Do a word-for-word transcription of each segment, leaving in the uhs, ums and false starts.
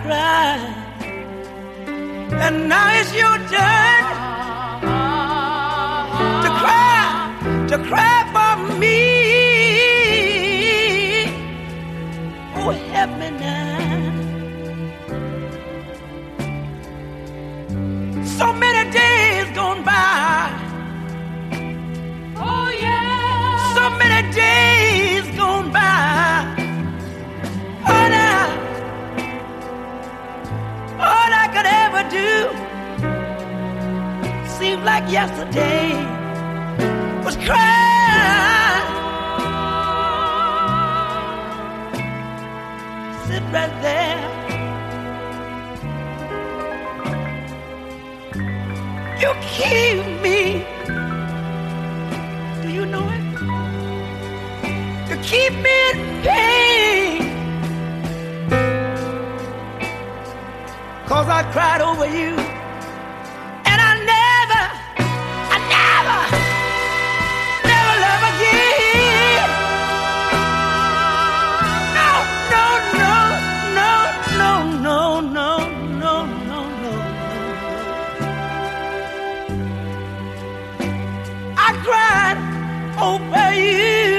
cried, and now it's your turn to cry, to cry for me. Oh, help me now. So many days gone by. Oh yeah. So many days gone by. Oh, now, all I could ever do seemed like yesterday was cry. Sit right there. You keep me. Do you know it? You keep me in pain. 'Cause I cried over you. And I never, I never, never love again. No, no, no, no, no, no, no, no, no, no. I cried over you.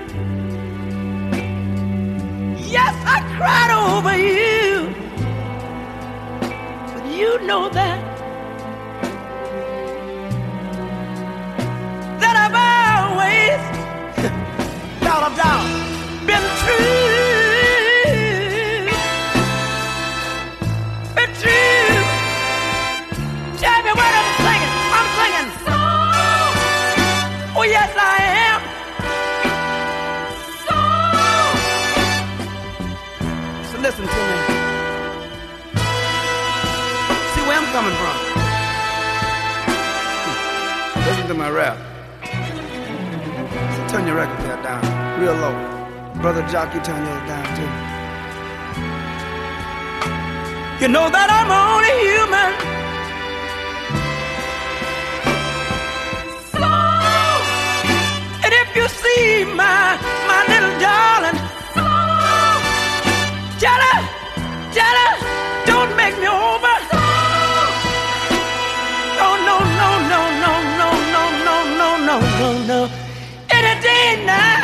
Yes, I cried over you. But you know that that I've always, without a doubt, been true. Been true. Tell me what I'm singing. I'm singing. Oh, yes, I am. So So listen to me. See where I'm coming from. Listen to my rap. So turn your record player down real low. Brother Jock, you turn yours down too. You know that I'm only human. And if you see my, my little darling, tell her, tell her, don't make me over. No, no, no, no, no, no, no, no, no, no, no, no. Any day now.